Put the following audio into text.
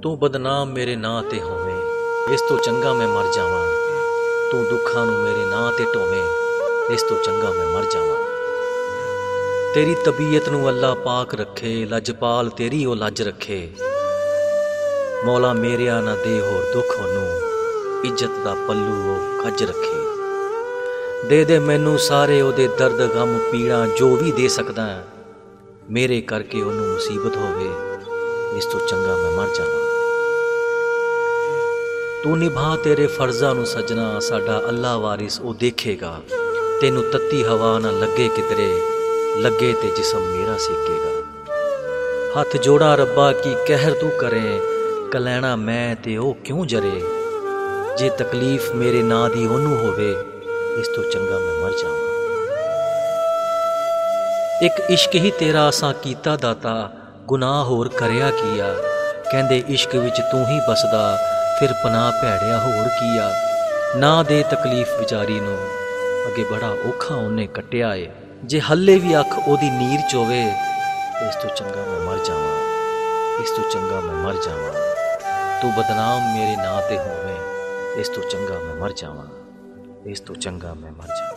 ਤੂੰ ਬਦਨਾਮ ਮੇਰੇ ਨਾਂ ਤੇ ਹੋਵੇਂ, ਇਸ ਤੋਂ ਚੰਗਾ ਮੈਂ ਮਰ ਜਾਵਾਂ। ਤੂੰ ਦੁੱਖਾਂ ਨੂੰ ਮੇਰੇ ਨਾਂ ਤੇ ਢੋਵੇਂ, ਇਸ ਤੋਂ ਚੰਗਾ ਮੈਂ ਮਰ ਜਾਵਾਂ। ਤੇਰੀ ਤਬੀਅਤ ਨੂੰ ਅੱਲਾ ਪਾਕ ਰੱਖੇ, ਲਜਪਾਲ ਤੇਰੀ ਉਹ ਲੱਜ ਰੱਖੇ। ਮੌਲਾ ਮੇਰਿਆ ਨਾ ਦੇ ਹੋਰ ਦੁੱਖ ਉਹਨੂੰ, ਇੱਜ਼ਤ ਦਾ ਪੱਲੂ ਉਹ ਕੱਜ ਰੱਖੇ। ਦੇ ਦੇ ਮੈਨੂੰ ਸਾਰੇ ਉਹਦੇ ਦਰਦ ਗਮ ਪੀੜਾਂ ਜੋ ਵੀ ਦੇ ਸਕਦਾ, ਮੇਰੇ ਕਰਕੇ ਉਹਨੂੰ ਮੁਸੀਬਤ ਹੋਵੇ, ਇਸ ਤੋਂ ਚੰਗਾ ਮੈਂ ਮਰ ਜਾਵਾਂ। ਤੂੰ ਨਿਭਾ ਤੇਰੇ ਫਰਜ਼ਾਂ ਨੂੰ ਸਜਣਾ, ਸਾਡਾ ਅੱਲਾ ਵਾਰਿਸ ਉਹ ਦੇਖੇਗਾ। ਤੈਨੂੰ ਤੱਤੀ ਹਵਾ ਨਾ ਲੱਗੇ ਕਿਧਰੇ, ਲੱਗੇ ਤੇ ਜਿਸਮ ਮੇਰਾ ਸੇਕੇਗਾ। ਹੱਥ ਜੋੜਾ ਰੱਬਾ ਕੀ ਕਹਿਰ ਤੂੰ ਕਰੇ, ਕਲੈਣਾ ਮੈਂ ਤੇ ਉਹ ਕਿਉਂ ਜਰੇ। ਜੇ ਤਕਲੀਫ ਮੇਰੇ ਨਾਂ ਦੀ ਉਹਨੂੰ ਹੋਵੇ, ਇਸ ਤੋਂ ਚੰਗਾ ਮੈਂ ਮਰ ਜਾਵਾਂ। ਇੱਕ ਇਸ਼ਕ ਹੀ ਤੇਰਾ ਅਸਾਂ ਕੀਤਾ ਦਾਤਾ, ਗੁਨਾਹ ਹੋਰ ਕਰਿਆ ਕੀਆ। ਕਹਿੰਦੇ ਇਸ਼ਕ ਵਿੱਚ ਤੂੰ ਹੀ ਬਸਦਾ, ਫਿਰ ਪਨਾਹ ਭੈੜਿਆ ਹੋਰ ਕੀਆ। ਨਾ ਦੇ ਤਕਲੀਫ ਵਿਚਾਰੀ ਨੂੰ, ਅੱਗੇ ਬੜਾ ਔਖਾ ਉਹਨੇ ਕੱਟਿਆ ਏ। ਜੇ ਹੱਲੇ ਵੀ ਅੱਖ ਉਹਦੀ ਨੀਰ ਚੋਵੇ, ਇਸ ਤੋਂ ਚੰਗਾ ਮੈਂ ਮਰ ਜਾਵਾਂ, ਇਸ ਤੋਂ ਚੰਗਾ ਮੈਂ ਮਰ ਜਾਵਾਂ। ਤੂੰ ਬਦਨਾਮ ਮੇਰੇ ਨਾਂ ਤੇ ਹੋਵੇਂ, ਇਸ ਤੋਂ ਚੰਗਾ ਮੈਂ ਮਰ ਜਾਵਾਂ, ਇਸ ਤੋਂ ਚੰਗਾ ਮੈਂ ਮਰ ਜਾਵਾਂ।